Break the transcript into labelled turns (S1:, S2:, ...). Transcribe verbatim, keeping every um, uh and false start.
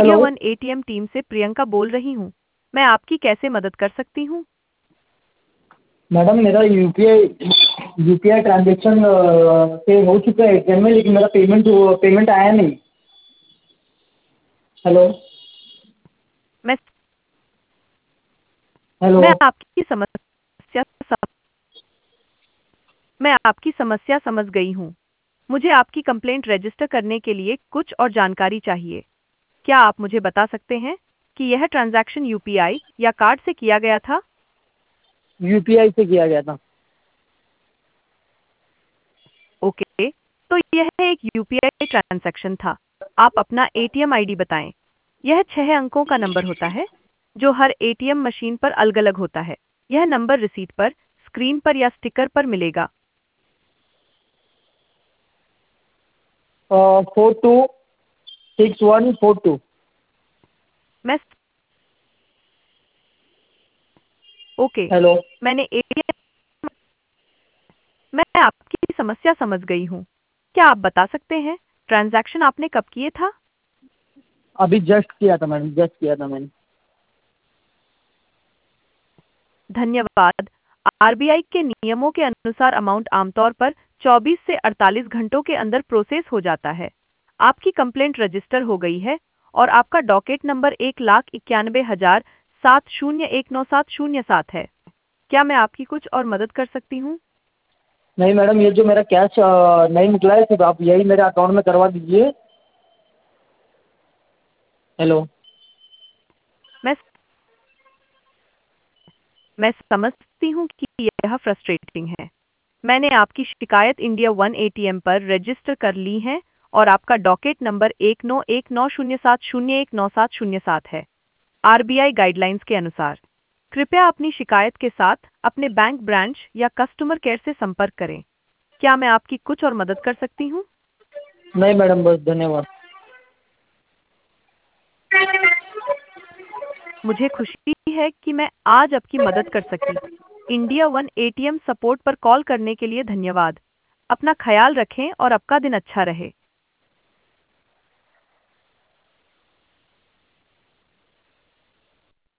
S1: Hello.
S2: India one ATM team से प्रियंका बोल रही हूँ। मैं आपकी कैसे मदद कर सकती हूँ?
S1: मैडम मेरा यूपीआई यूपीआई ट्रांजेक्शन से हो चुका है एटीएम में, लेकिन मेरा पेमेंट जो पेमेंट आया नहीं। हेलो।
S2: मैं
S1: हेलो।
S2: मैं आपकी समस्या सम, मैं आपकी समस्या समझ गई हूँ। मुझे आपकी कंप्लेंट रजिस्टर करने के लिए कुछ और जानकारी चाहिए। क्या आप मुझे बता सकते हैं कि यह ट्रांजैक्शन यूपीआई या कार्ड से किया गया था?
S1: यूपीआई से किया गया था।
S2: ओके, तो यह एक यूपीआई ट्रांजैक्शन था। आप अपना एटीएम आईडी बताएं। यह छह अंकों का नंबर होता है जो हर एटीएम मशीन पर अलग-अलग होता है। यह नंबर रिसीट पर, स्क्रीन पर या स्टिकर पर मिलेगा।
S1: Four two six one four two.
S2: मैं ओके,
S1: हेलो।
S2: मैंने एटीएम मैं आपकी समस्या समझ गई हूँ। क्या आप बता सकते हैं ट्रांजैक्शन आपने कब किए था?
S1: अभी जस्ट किया था मैडम, जस्ट किया था मैंने।
S2: धन्यवाद। आरबीआई के नियमों के अनुसार अमाउंट आमतौर पर चौबीस से अड़तालीस घंटों के अंदर प्रोसेस हो जाता है। आपकी कंप्लेंट रजिस्टर हो गई है और आपका डॉकेट नंबर एक लाख इक्यानवे हजार सात शून्य एक नौ सात शून्य सात है। क्या मैं आपकी कुछ और मदद कर सकती हूँ?
S1: नहीं मैडम, ये जो मेरा कैश नहीं निकला है, सिर्फ आप यही मेरे अकाउंट में करवा दीजिए। हेलो।
S2: मैं मैं समझती हूँ कि यह फ्रस्ट्रेटिंग है। मैंने आपकी शिकायत इंडिया वन एटीएम पर रजिस्टर कर ली है और आपका डॉकेट नंबर एक नौ एक नौ शून्य सात शून्य एक नौ सात शून्य सात है। आरबीआई गाइडलाइंस के अनुसार कृपया अपनी शिकायत के साथ अपने बैंक ब्रांच या कस्टमर केयर से संपर्क करें। क्या मैं आपकी कुछ और मदद कर सकती हूँ?
S1: नहीं मैडम, बस धन्यवाद।
S2: मुझे खुशी है कि मैं आज आपकी मदद कर सकी। इंडिया वन एटीएम सपोर्ट पर कॉल करने के लिए धन्यवाद। अपना ख्याल रखें और आपका दिन अच्छा रहे।